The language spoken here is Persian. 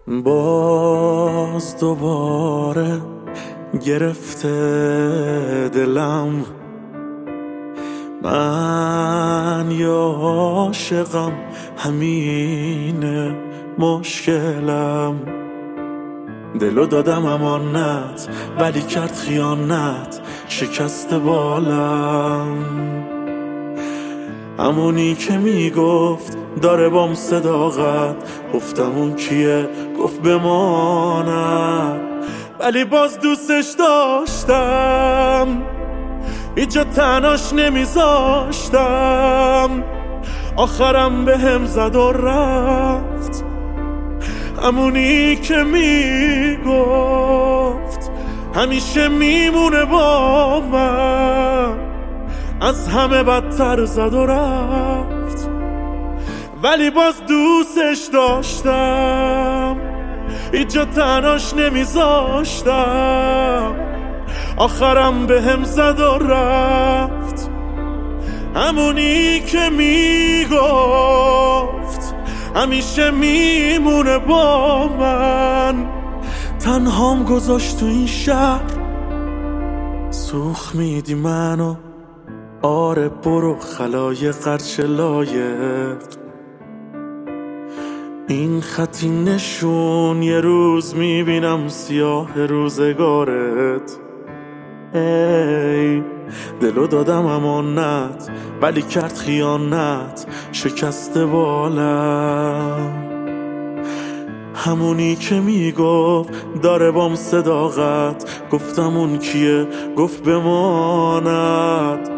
باز دوباره گرفته دلم، من یا عاشقم همینه مشکلم. دلو دادم امانت ولی کرد خیانت، شکست بالم. همونی که میگفت داره بام صداقت، گفتم اون کیه؟ گفت بماند، ولی باز دوستش داشتم، اینجا تنهاش نمیذاشتم. آخرم به هم زد و رفت، همونی که میگفت همیشه میمونه با من. از همه بدتر زد و رفت، ولی باز دوستش داشتم، اینجا تنهاش نمیذاشتم. آخرم به هم زد و رفت، همونی که میگفت همیشه میمونه با من. تنهام گذاشت تو این شهر، سوخ میدی منو. آره برو خلای قرچ لایق، این خطی نشون یه روز میبینم سیاه روزگارت. ای دلو دادم امانت ولی کرد خیانت، شکست بالم. همونی که میگفت داره بام صداقت، گفتم اون کیه؟ گفت بماند،